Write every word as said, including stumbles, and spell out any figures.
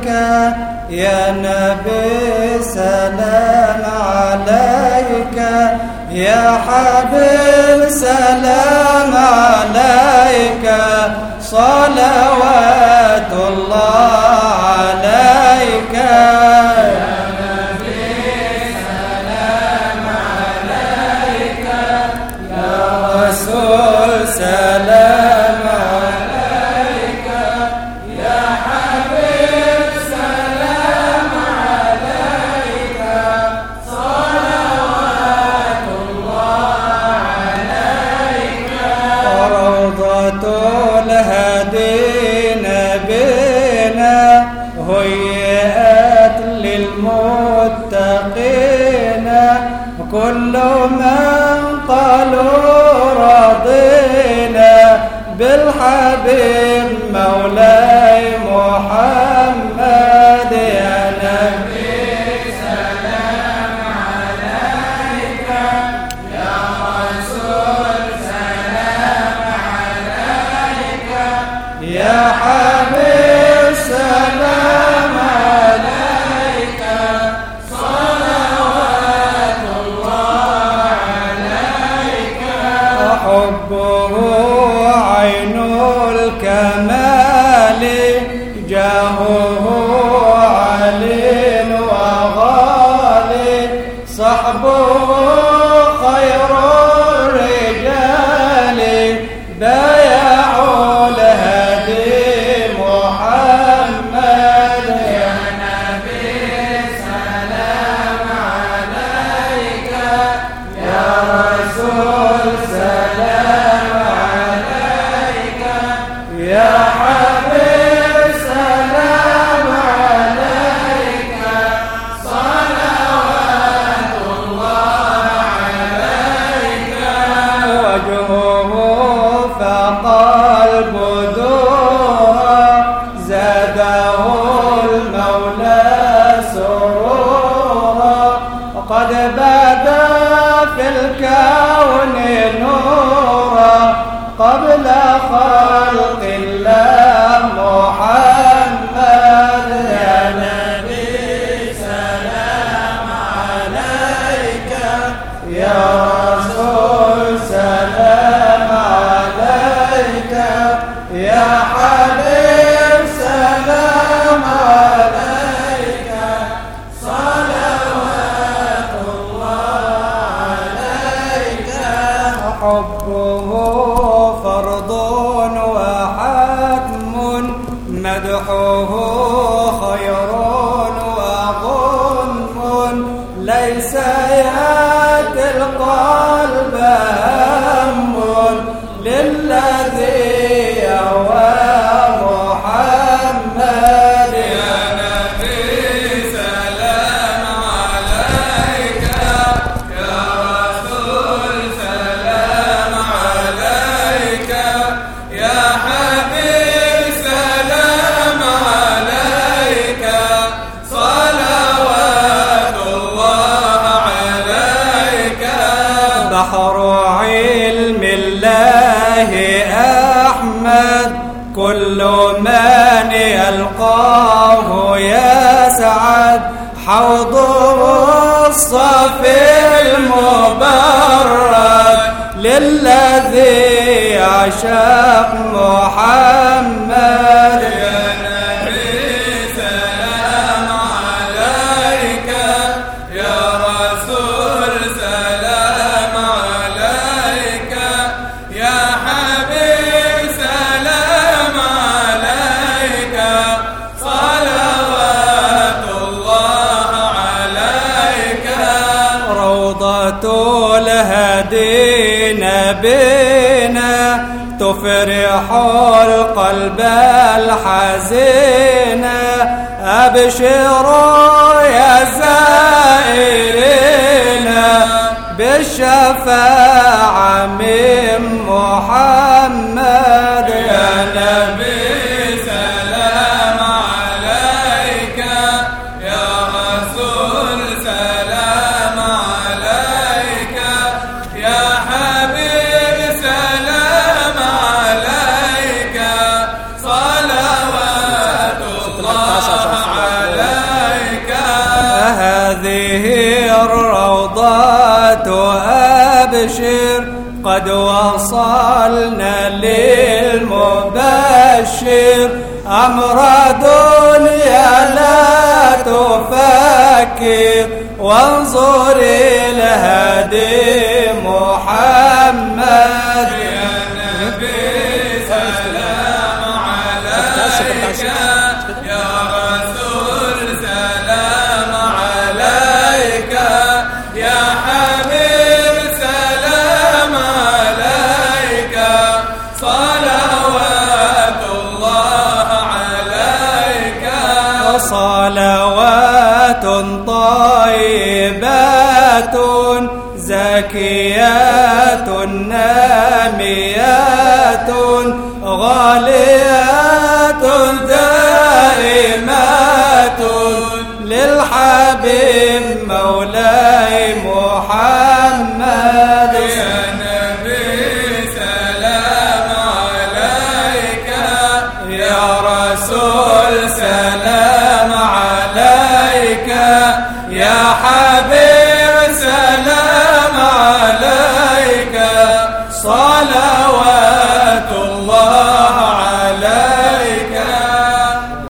يا نبي سلام عليك، يا حبيب سلام عليك، صلوات الله عليك. يا نبي سلام عليك، يا رسول سلام عليك، يا حبيب سلام عليك، صلوات الله عليك. روضة الهدي نبينا هيئت للمتقين، كل من قالوا رضينا بالحبيب مولاي محمد. يا نبي سلام عليك، يا رسول سلام عليك، يا حبيب سلام عليك، صلوات الله عليك. حبه عين الكمال، جاهه علي وغالي، صحبه خير الرجال، بايعوا الهدي محمد. يا نبي سلام عليك، يا رسول سلام عليك، يا حبيب سلام عليك، صلوات الله عليك. وجهه فاق البدور، زاده المولى سرورا، وقد بدا في الكون نورا، قبل خلق الله محمد. يا نبي سلام عليك، يا رسول سلام عليك، يا حبيب سلام عليك، صلوات الله عليك. حبه فرض وحتم، مدحه خير وغنم، ليس يأتي القلب هم للذي يهوى محمد. يا نبي سلام عليك، يا رسول سلام عليك، يا حبيب سلام عليك، صلوات الله عليك. بحر علم الله أحمد، كل من يلقاه يسعد، حوضه الصافي المبرد للذي عشق محمد. يا نبي سلام عليك، يا رسول سلام عليك، يا حبيب سلام عليك، صلوات الله عليك. روضة الهدي نبينا تفرح القلب الحزين، أبشروا يا زائرين بالشفاعة من محمد. يا نبي سلام عليك، يا رسول سلام عليك، يا حبيب سلام عليك، صلوات الله يستبشر قد وصلنا للمبشر أمر دنيا لا تفكر وانظر إلى هدي محمد يا نبي سلام عليك يا رسول سلام عليك يا حبيب سلام عليك صلوات الله عليك صلوات طيبات زكيات ناميات غاليات دائمات للحبيب مولاي محمد يا نبي سلام عليك يا رسول سلام